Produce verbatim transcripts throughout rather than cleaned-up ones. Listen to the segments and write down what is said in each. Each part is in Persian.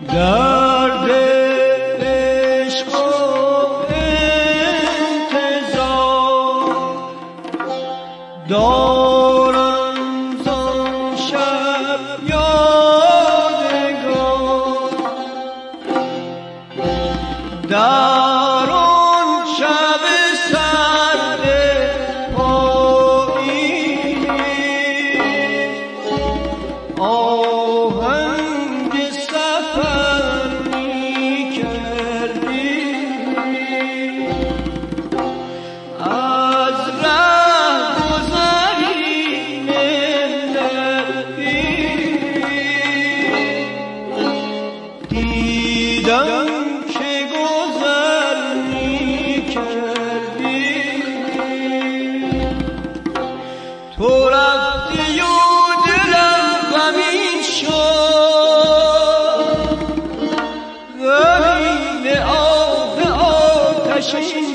درد عشق و انتظار دارم زان شب یادگار، در آن شب سرد پاییز آهنگ سفر می کردی، از ره گذری نمی‌دی، دیدم که گذر می کردی. تو رفتی و دلم غمین شد، غمین آب آتشین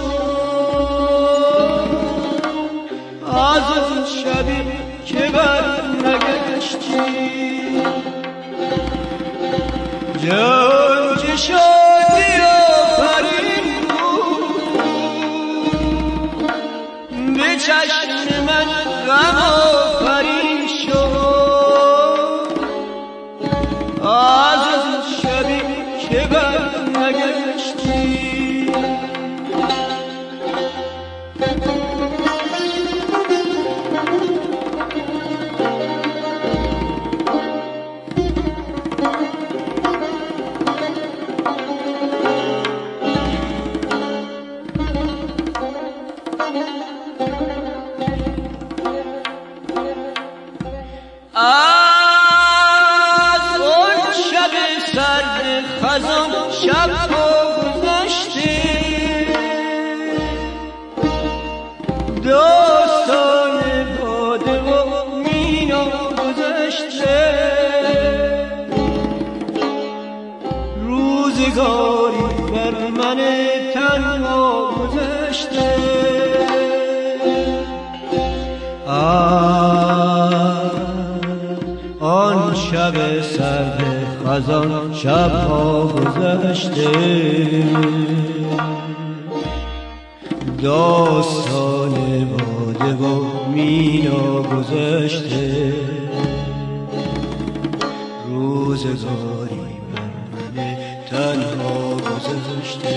شد، از اون شبی که بر نگشتی. جان که شادی آفرین بود، به چشم من غم آفرین شد، از اون شبی که بر نگشتی. از اون شب سرد خزان شب ها گذشته، داستان باده و مینا گذشته، روزگاری بر من تنها گذشته. آن شب سرد خزان شبها گذشته، داستان باده و مینا گذشته، روزگاری بر من تنها گذشته.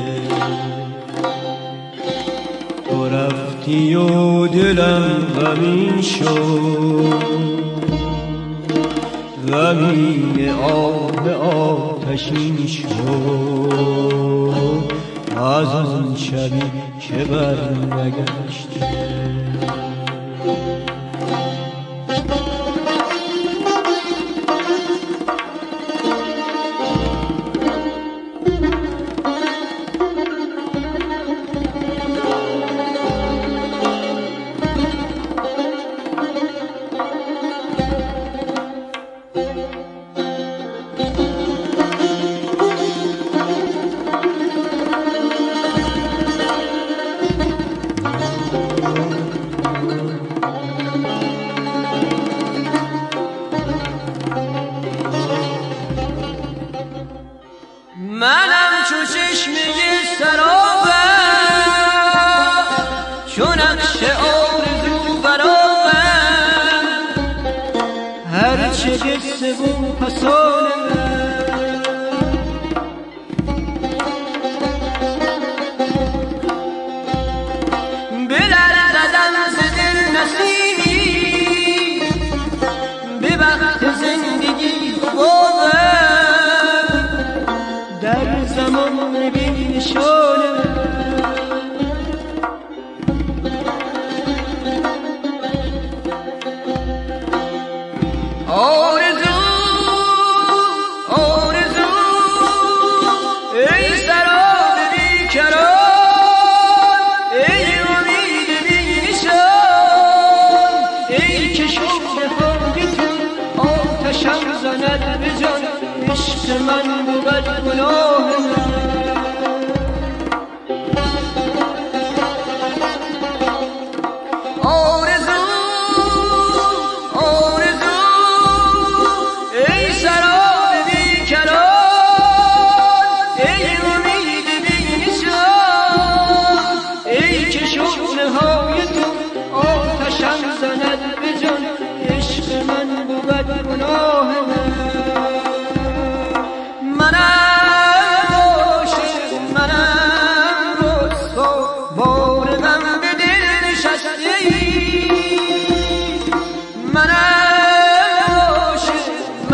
تو رفتی و دلم غمین شد، غمین آب آتشین شد، از آن شبی که بر نگشته. منم چو چشمه سرابم، چو نقش آرزو برابم، هرچه قصه و فسانه بلرزدم ز دل نسیمی، به وقت زندگی خوابم، در زمان بی نشانه آرزو آرزو ای سراب بیکران، ای امید بی نشان، ای که شوق خاکتون آتشم زند به جان، عشق من بود گناه من. آرزو آرزو ای سراب بیکران،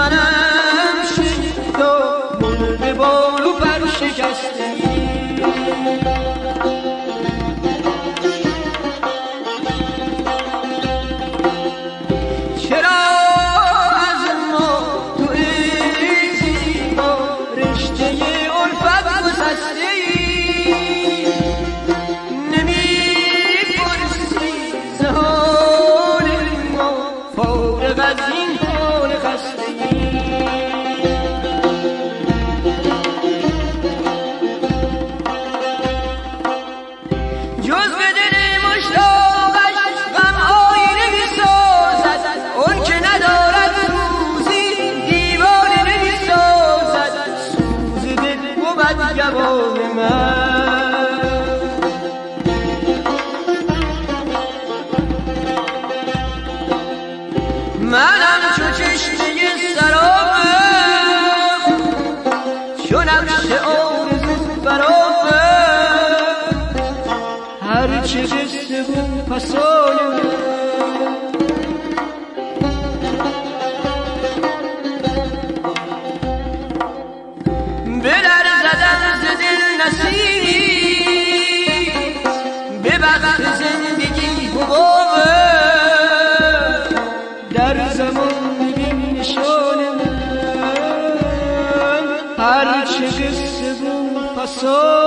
منم شد تو مرغ بال و پر شکسته چرا از ما تو این زیبا رشته الفت گسسته نمی‌پرسی ز حال ما فارغ از این حال خستگی جز به دل مشتاقش غم‌هایی نمی‌سازد اون که ندارد روزی دیوانه نمی‌سازد سوز دل بود جواب من منم چو چشمه سرابم چو نقش آرزو برآمد هر چه قصه بود پسان به در زدن ز دل نصیبی به بخت زندگی حبابم در زمان بین نشان من هر چه قصه بود پسان